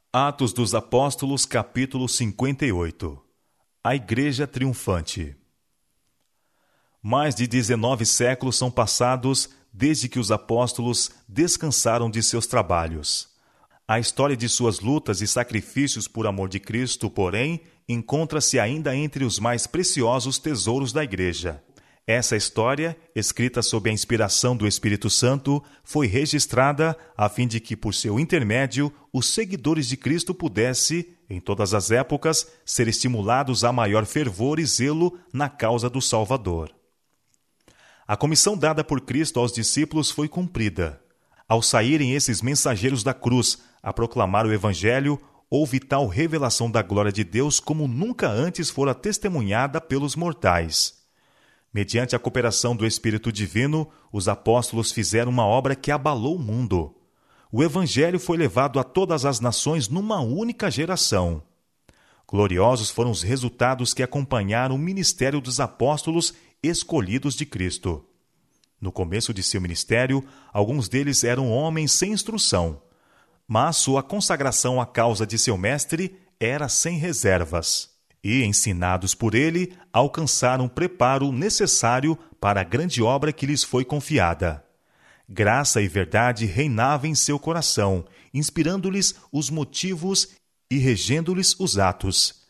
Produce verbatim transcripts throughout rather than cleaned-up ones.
Atos dos Apóstolos, capítulo cinquenta e oito. A Igreja Triunfante. Mais de dezenove séculos são passados desde que os apóstolos descansaram de seus trabalhos. A história de suas lutas e sacrifícios por amor de Cristo, porém, encontra-se ainda entre os mais preciosos tesouros da Igreja. Essa história, escrita sob a inspiração do Espírito Santo, foi registrada a fim de que, por seu intermédio, os seguidores de Cristo pudessem, em todas as épocas, ser estimulados a maior fervor e zelo na causa do Salvador. A comissão dada por Cristo aos discípulos foi cumprida. Ao saírem esses mensageiros da cruz a proclamar o Evangelho, houve tal revelação da glória de Deus como nunca antes fora testemunhada pelos mortais. Mediante a cooperação do Espírito Divino, os apóstolos fizeram uma obra que abalou o mundo. O Evangelho foi levado a todas as nações numa única geração. Gloriosos foram os resultados que acompanharam o ministério dos apóstolos escolhidos de Cristo. No começo de seu ministério, alguns deles eram homens sem instrução, mas sua consagração à causa de seu mestre era sem reservas. E, ensinados por ele, alcançaram o preparo necessário para a grande obra que lhes foi confiada. Graça e verdade reinavam em seu coração, inspirando-lhes os motivos e regendo-lhes os atos.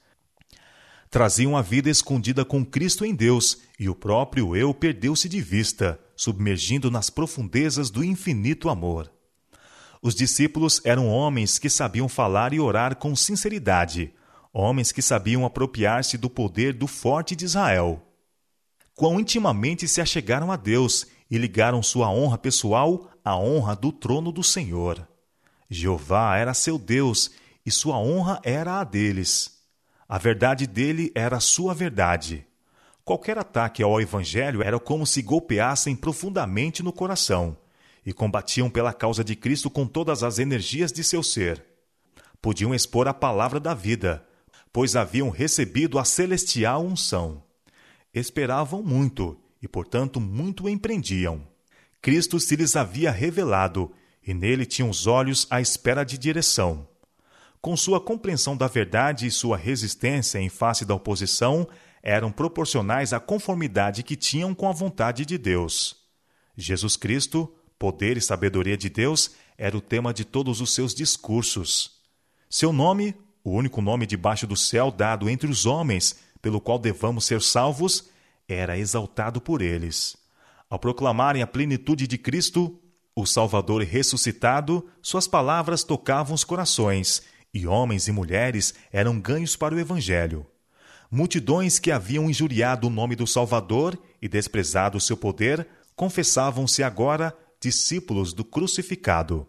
Traziam a vida escondida com Cristo em Deus, e o próprio eu perdeu-se de vista, submergindo nas profundezas do infinito amor. Os discípulos eram homens que sabiam falar e orar com sinceridade, homens que sabiam apropriar-se do poder do forte de Israel. Quão intimamente se achegaram a Deus e ligaram sua honra pessoal à honra do trono do Senhor. Jeová era seu Deus e sua honra era a deles. A verdade dele era a sua verdade. Qualquer ataque ao Evangelho era como se golpeassem profundamente no coração e combatiam pela causa de Cristo com todas as energias de seu ser. Podiam expor a palavra da vida, pois haviam recebido a celestial unção. Esperavam muito e, portanto, muito empreendiam. Cristo se lhes havia revelado e nele tinham os olhos à espera de direção. Com sua compreensão da verdade e sua resistência em face da oposição, eram proporcionais à conformidade que tinham com a vontade de Deus. Jesus Cristo, poder e sabedoria de Deus, era o tema de todos os seus discursos. Seu nome, o único nome debaixo do céu dado entre os homens, pelo qual devamos ser salvos, era exaltado por eles. Ao proclamarem a plenitude de Cristo, o Salvador ressuscitado, suas palavras tocavam os corações, e homens e mulheres eram ganhos para o Evangelho. Multidões que haviam injuriado o nome do Salvador e desprezado o seu poder, confessavam-se agora discípulos do crucificado.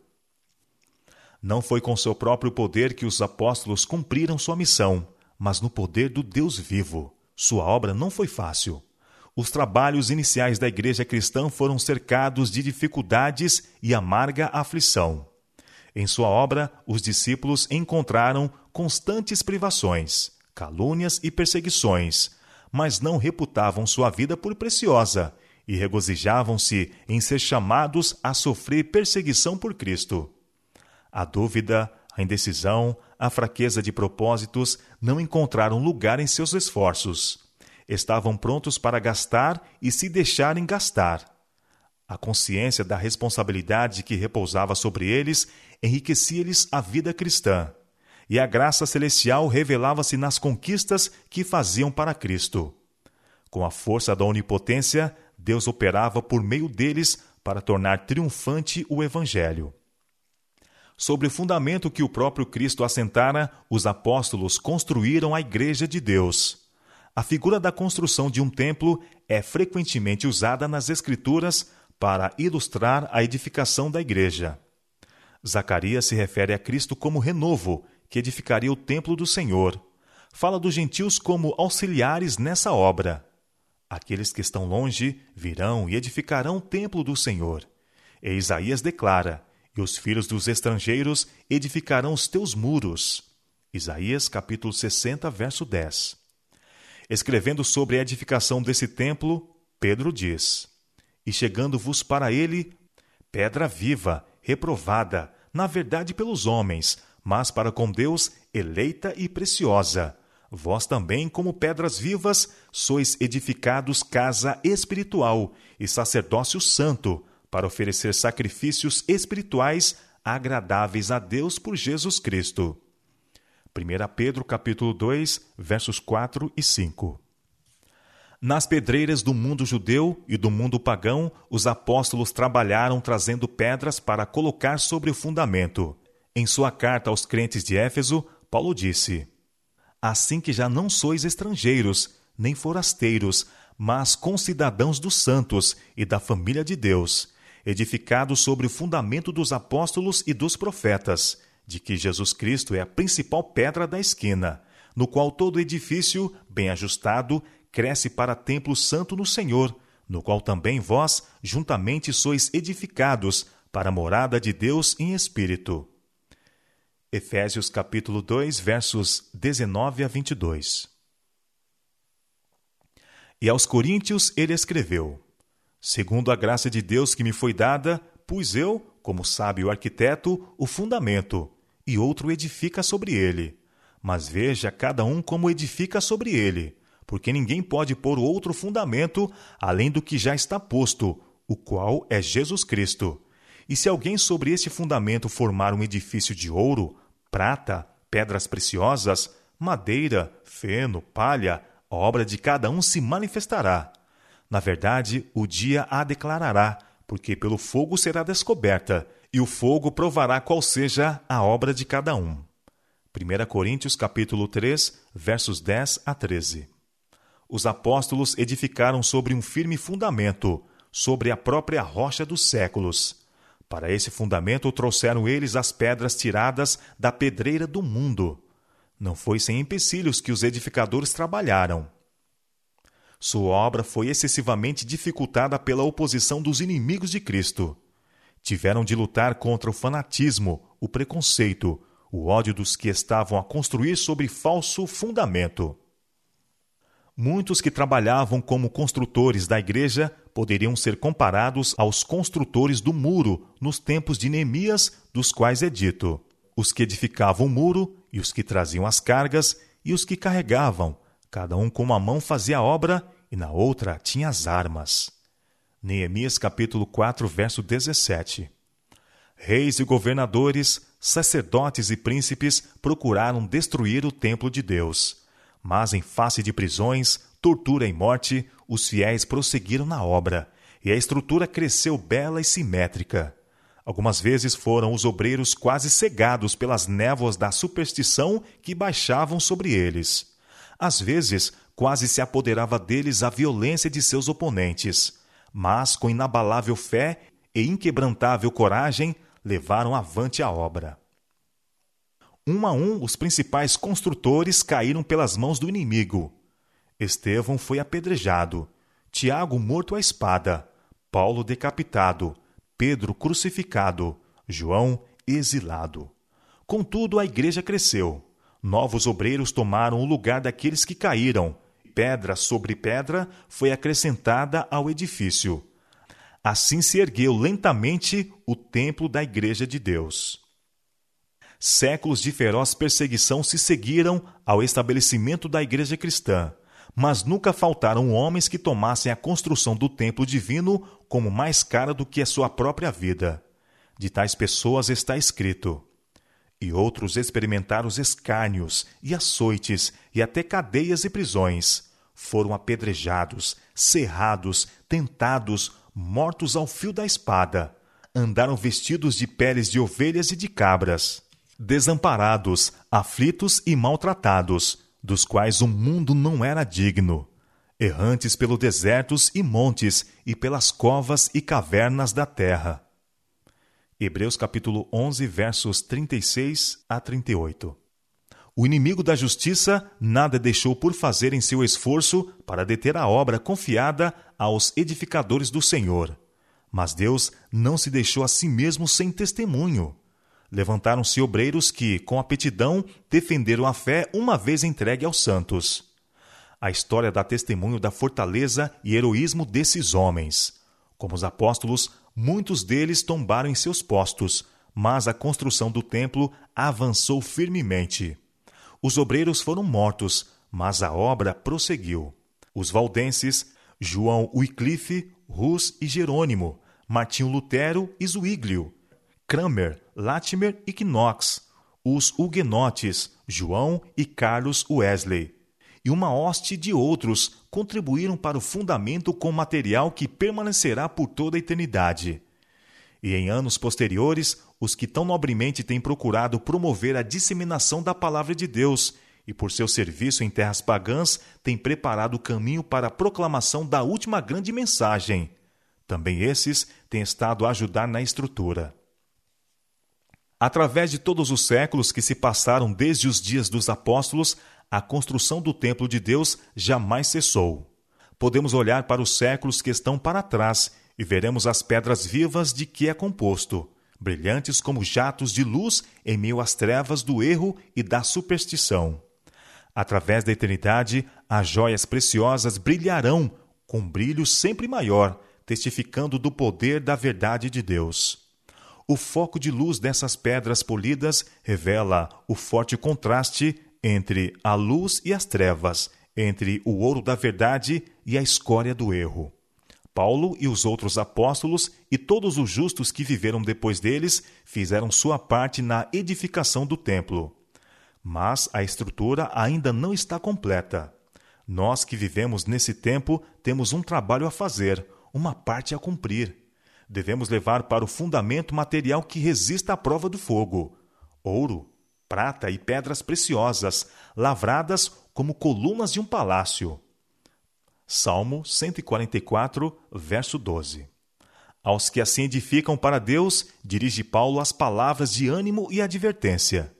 Não foi com seu próprio poder que os apóstolos cumpriram sua missão, mas no poder do Deus vivo. Sua obra não foi fácil. Os trabalhos iniciais da igreja cristã foram cercados de dificuldades e amarga aflição. Em sua obra, os discípulos encontraram constantes privações, calúnias e perseguições, mas não reputavam sua vida por preciosa e regozijavam-se em ser chamados a sofrer perseguição por Cristo. A dúvida, a indecisão, a fraqueza de propósitos não encontraram lugar em seus esforços. Estavam prontos para gastar e se deixarem gastar. A consciência da responsabilidade que repousava sobre eles enriquecia-lhes a vida cristã, e a graça celestial revelava-se nas conquistas que faziam para Cristo. Com a força da onipotência, Deus operava por meio deles para tornar triunfante o Evangelho. Sobre o fundamento que o próprio Cristo assentara, os apóstolos construíram a Igreja de Deus. A figura da construção de um templo é frequentemente usada nas Escrituras para ilustrar a edificação da Igreja. Zacarias se refere a Cristo como renovo, que edificaria o templo do Senhor. Fala dos gentios como auxiliares nessa obra. Aqueles que estão longe virão e edificarão o templo do Senhor. E Isaías declara: e os filhos dos estrangeiros edificarão os teus muros. Isaías capítulo sessenta, verso dez. Escrevendo sobre a edificação desse templo, Pedro diz: E chegando-vos para ele, pedra viva, reprovada, na verdade pelos homens, mas para com Deus eleita e preciosa. Vós também, como pedras vivas, sois edificados casa espiritual e sacerdócio santo, para oferecer sacrifícios espirituais agradáveis a Deus por Jesus Cristo. primeira Pedro capítulo dois, versos quatro e cinco. Nas pedreiras do mundo judeu e do mundo pagão, os apóstolos trabalharam trazendo pedras para colocar sobre o fundamento. Em sua carta aos crentes de Éfeso, Paulo disse: assim que já não sois estrangeiros, nem forasteiros, mas concidadãos dos santos e da família de Deus, edificados sobre o fundamento dos apóstolos e dos profetas, de que Jesus Cristo é a principal pedra da esquina, no qual todo edifício, bem ajustado, cresce para templo santo no Senhor, no qual também vós, juntamente, sois edificados para a morada de Deus em Espírito. Efésios capítulo dois, versos dezenove a vinte e dois. E aos Coríntios ele escreveu: segundo a graça de Deus que me foi dada, pus eu, como sábio arquiteto, o fundamento, e outro edifica sobre ele. Mas veja cada um como edifica sobre ele, porque ninguém pode pôr outro fundamento além do que já está posto, o qual é Jesus Cristo. E se alguém sobre este fundamento formar um edifício de ouro, prata, pedras preciosas, madeira, feno, palha, a obra de cada um se manifestará. Na verdade, o dia a declarará, porque pelo fogo será descoberta, e o fogo provará qual seja a obra de cada um. primeira Coríntios capítulo três, versos dez a treze. Os apóstolos edificaram sobre um firme fundamento, sobre a própria rocha dos séculos. Para esse fundamento trouxeram eles as pedras tiradas da pedreira do mundo. Não foi sem empecilhos que os edificadores trabalharam. Sua obra foi excessivamente dificultada pela oposição dos inimigos de Cristo. Tiveram de lutar contra o fanatismo, o preconceito, o ódio dos que estavam a construir sobre falso fundamento. Muitos que trabalhavam como construtores da igreja poderiam ser comparados aos construtores do muro nos tempos de Neemias, dos quais é dito: os que edificavam o muro, e os que traziam as cargas, e os que carregavam, cada um com uma mão fazia a obra, e na outra tinha as armas. Neemias capítulo quatro, verso dezessete. Reis e governadores, sacerdotes e príncipes procuraram destruir o templo de Deus. Mas em face de prisões, tortura e morte, os fiéis prosseguiram na obra, e a estrutura cresceu bela e simétrica. Algumas vezes foram os obreiros quase cegados pelas névoas da superstição que baixavam sobre eles. Às vezes, quase se apoderava deles a violência de seus oponentes, mas com inabalável fé e inquebrantável coragem, levaram avante a obra. Um a um, os principais construtores caíram pelas mãos do inimigo. Estevão foi apedrejado, Tiago morto à espada, Paulo decapitado, Pedro crucificado, João exilado. Contudo, a igreja cresceu. Novos obreiros tomaram o lugar daqueles que caíram. Pedra sobre pedra foi acrescentada ao edifício. Assim se ergueu lentamente o templo da igreja de Deus. Séculos de feroz perseguição se seguiram ao estabelecimento da igreja cristã, mas nunca faltaram homens que tomassem a construção do templo divino como mais cara do que a sua própria vida. De tais pessoas está escrito: e outros experimentaram os escárnios e açoites e até cadeias e prisões. Foram apedrejados, cerrados, tentados, mortos ao fio da espada. Andaram vestidos de peles de ovelhas e de cabras. Desamparados, aflitos e maltratados, dos quais o mundo não era digno, errantes pelos desertos e montes e pelas covas e cavernas da terra. Hebreus capítulo onze, versos trinta e seis a trinta e oito. O inimigo da justiça nada deixou por fazer em seu esforço para deter a obra confiada aos edificadores do Senhor. Mas Deus não se deixou a si mesmo sem testemunho. Levantaram-se obreiros que, com aptidão, defenderam a fé uma vez entregue aos santos. A história dá testemunho da fortaleza e heroísmo desses homens. Como os apóstolos, muitos deles tombaram em seus postos, mas a construção do templo avançou firmemente. Os obreiros foram mortos, mas a obra prosseguiu. Os valdenses, João Wycliffe, Hus e Jerônimo, Martinho Lutero e Zwinglio, Cranmer, Latimer e Knox, os huguenotes, João e Carlos Wesley, e uma hoste de outros contribuíram para o fundamento com material que permanecerá por toda a eternidade. E em anos posteriores, os que tão nobremente têm procurado promover a disseminação da palavra de Deus e por seu serviço em terras pagãs têm preparado o caminho para a proclamação da última grande mensagem. Também esses têm estado a ajudar na estrutura. Através de todos os séculos que se passaram desde os dias dos apóstolos, a construção do templo de Deus jamais cessou. Podemos olhar para os séculos que estão para trás e veremos as pedras vivas de que é composto, brilhantes como jatos de luz em meio às trevas do erro e da superstição. Através da eternidade, as joias preciosas brilharão com brilho sempre maior, testificando do poder da verdade de Deus. O foco de luz dessas pedras polidas revela o forte contraste entre a luz e as trevas, entre o ouro da verdade e a escória do erro. Paulo e os outros apóstolos e todos os justos que viveram depois deles fizeram sua parte na edificação do templo. Mas a estrutura ainda não está completa. Nós que vivemos nesse tempo temos um trabalho a fazer, uma parte a cumprir. Devemos levar para o fundamento material que resista à prova do fogo: ouro, prata e pedras preciosas, lavradas como colunas de um palácio. Salmo cento e quarenta e quatro, verso doze. Aos que assim edificam para Deus, dirige Paulo as palavras de ânimo e advertência.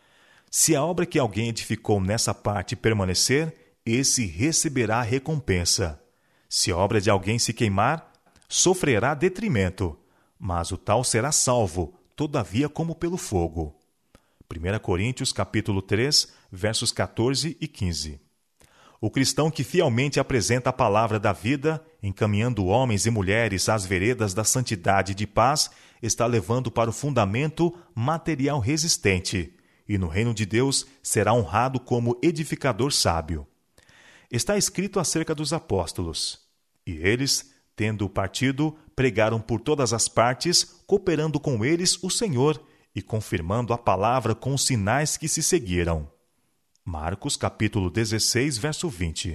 Se a obra que alguém edificou nessa parte permanecer, esse receberá a recompensa. Se a obra de alguém se queimar, sofrerá detrimento, mas o tal será salvo, todavia como pelo fogo. primeira Coríntios, capítulo três, versos quatorze e quinze. O cristão que fielmente apresenta a palavra da vida, encaminhando homens e mulheres às veredas da santidade e de paz, está levando para o fundamento material resistente, e no reino de Deus será honrado como edificador sábio. Está escrito acerca dos apóstolos: e eles, tendo partido, pregaram por todas as partes, cooperando com eles o Senhor e confirmando a palavra com os sinais que se seguiram. Marcos, capítulo dezesseis, verso vinte.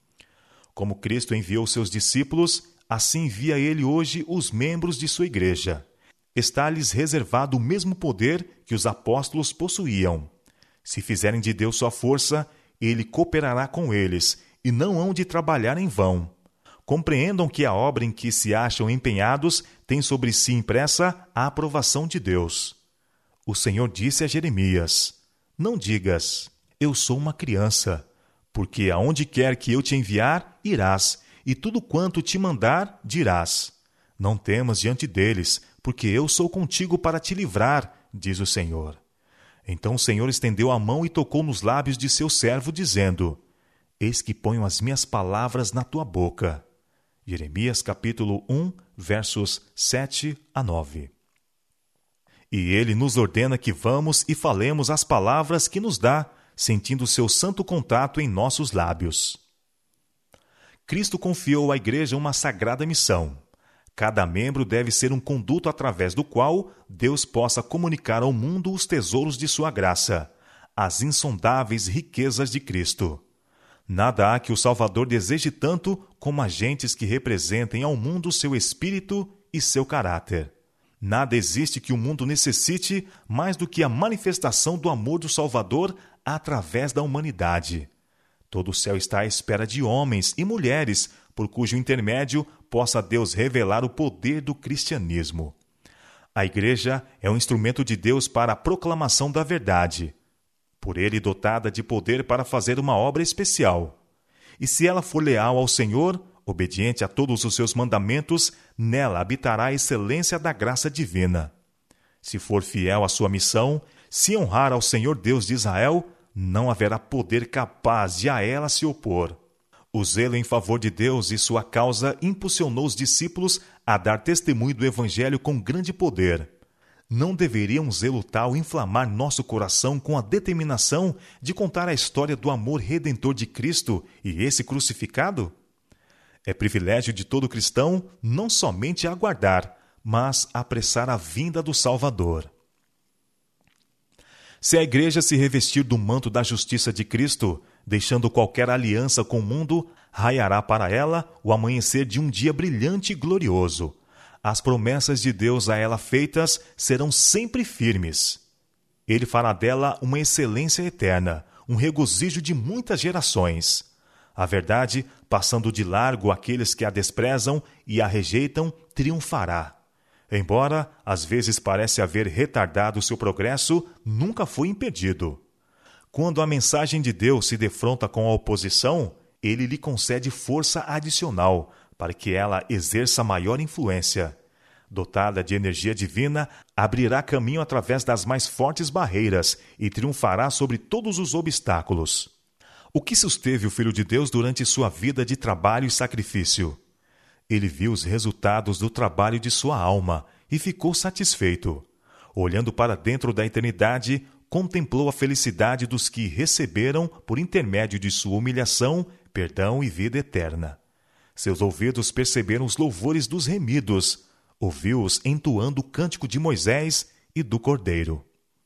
Como Cristo enviou seus discípulos, assim envia ele hoje os membros de sua igreja. Está-lhes reservado o mesmo poder que os apóstolos possuíam. Se fizerem de Deus sua força, ele cooperará com eles, e não hão de trabalhar em vão. Compreendam que a obra em que se acham empenhados tem sobre si impressa a aprovação de Deus. O Senhor disse a Jeremias: não digas, eu sou uma criança, porque aonde quer que eu te enviar, irás, e tudo quanto te mandar, dirás. Não temas diante deles, porque eu sou contigo para te livrar, diz o Senhor. Então o Senhor estendeu a mão e tocou nos lábios de seu servo, dizendo: eis que ponho as minhas palavras na tua boca. Jeremias capítulo um, versos sete a nove. E ele nos ordena que vamos e falemos as palavras que nos dá, sentindo seu santo contato em nossos lábios. Cristo confiou à igreja uma sagrada missão. Cada membro deve ser um conduto através do qual Deus possa comunicar ao mundo os tesouros de sua graça, as insondáveis riquezas de Cristo. Nada há que o Salvador deseje tanto como agentes que representem ao mundo seu espírito e seu caráter. Nada existe que o mundo necessite mais do que a manifestação do amor do Salvador através da humanidade. Todo o céu está à espera de homens e mulheres, por cujo intermédio possa Deus revelar o poder do cristianismo. A igreja é um instrumento de Deus para a proclamação da verdade, por ele dotada de poder para fazer uma obra especial. E se ela for leal ao Senhor, obediente a todos os seus mandamentos, nela habitará a excelência da graça divina. Se for fiel à sua missão, se honrar ao Senhor Deus de Israel, não haverá poder capaz de a ela se opor. O zelo em favor de Deus e sua causa impulsionou os discípulos a dar testemunho do Evangelho com grande poder. Não deveria um zelo tal inflamar nosso coração com a determinação de contar a história do amor redentor de Cristo e esse crucificado? É privilégio de todo cristão não somente aguardar, mas apressar a vinda do Salvador. Se a igreja se revestir do manto da justiça de Cristo, deixando qualquer aliança com o mundo, raiará para ela o amanhecer de um dia brilhante e glorioso. As promessas de Deus a ela feitas serão sempre firmes. Ele fará dela uma excelência eterna, um regozijo de muitas gerações. A verdade, passando de largo aqueles que a desprezam e a rejeitam, triunfará. Embora, às vezes, parece haver retardado seu progresso, nunca foi impedido. Quando a mensagem de Deus se defronta com a oposição, ele lhe concede força adicional para que ela exerça maior influência. Dotada de energia divina, abrirá caminho através das mais fortes barreiras e triunfará sobre todos os obstáculos. O que susteve o Filho de Deus durante sua vida de trabalho e sacrifício? Ele viu os resultados do trabalho de sua alma e ficou satisfeito. Olhando para dentro da eternidade, contemplou a felicidade dos que receberam, por intermédio de sua humilhação, perdão e vida eterna. Seus ouvidos perceberam os louvores dos remidos, ouviu-os entoando o cântico de Moisés e do Cordeiro.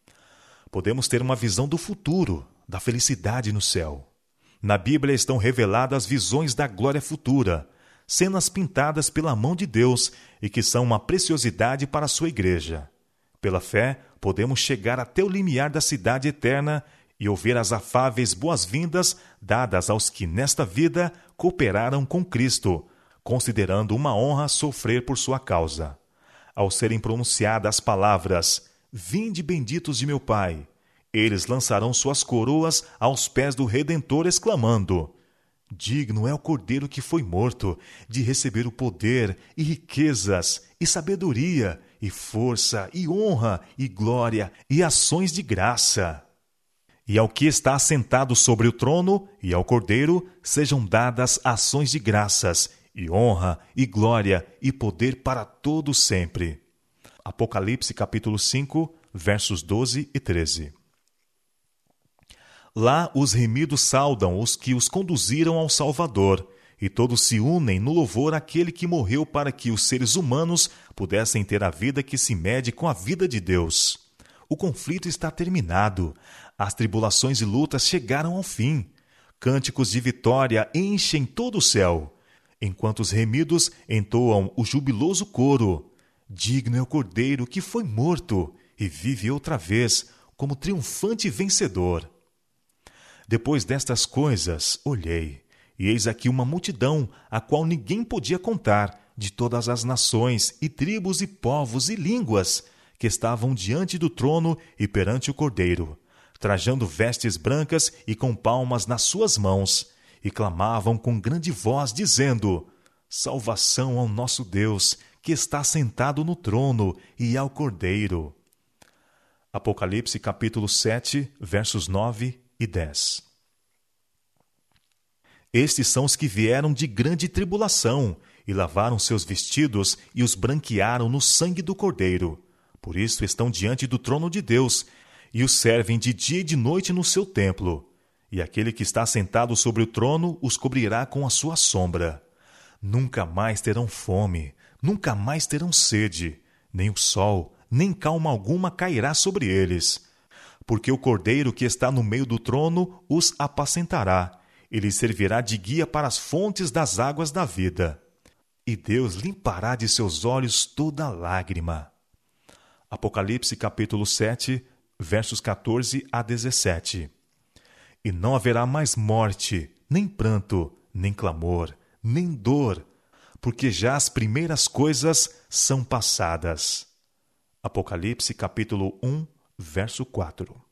Podemos ter uma visão do futuro, da felicidade no céu. Na Bíblia estão reveladas visões da glória futura, cenas pintadas pela mão de Deus e que são uma preciosidade para a sua igreja. Pela fé, podemos chegar até o limiar da cidade eterna e ouvir as afáveis boas-vindas dadas aos que nesta vida cooperaram com Cristo, considerando uma honra sofrer por sua causa. Ao serem pronunciadas as palavras, "Vinde benditos de meu Pai", eles lançarão suas coroas aos pés do Redentor, exclamando: "Digno é o Cordeiro que foi morto de receber o poder e riquezas e sabedoria e força e honra e glória e ações de graça." E ao que está assentado sobre o trono e ao Cordeiro sejam dadas ações de graças e honra e glória e poder para todo sempre. Apocalipse capítulo cinco, versos doze e treze. Lá os remidos saudam os que os conduziram ao Salvador, e todos se unem no louvor àquele que morreu para que os seres humanos pudessem ter a vida que se mede com a vida de Deus. O conflito está terminado, as tribulações e lutas chegaram ao fim. Cânticos de vitória enchem todo o céu, enquanto os remidos entoam o jubiloso coro: "Digno é o Cordeiro que foi morto e vive outra vez como triunfante vencedor." Depois destas coisas, olhei, e eis aqui uma multidão, a qual ninguém podia contar, de todas as nações, e tribos, e povos, e línguas, que estavam diante do trono e perante o Cordeiro, trajando vestes brancas e com palmas nas suas mãos, e clamavam com grande voz, dizendo: "Salvação ao nosso Deus, que está sentado no trono, e ao Cordeiro." Apocalipse capítulo sete, versos nove e dez. Estes são os que vieram de grande tribulação, e lavaram seus vestidos e os branquearam no sangue do Cordeiro. Por isso estão diante do trono de Deus, e os servem de dia e de noite no seu templo. E aquele que está sentado sobre o trono os cobrirá com a sua sombra. Nunca mais terão fome, nunca mais terão sede, nem o sol, nem calma alguma cairá sobre eles. Porque o Cordeiro que está no meio do trono os apacentará, e lhes servirá de guia para as fontes das águas da vida. E Deus limpará de seus olhos toda lágrima. Apocalipse capítulo sete, versos quatorze a dezessete. E não haverá mais morte, nem pranto, nem clamor, nem dor, porque já as primeiras coisas são passadas. Apocalipse capítulo um, verso quatro.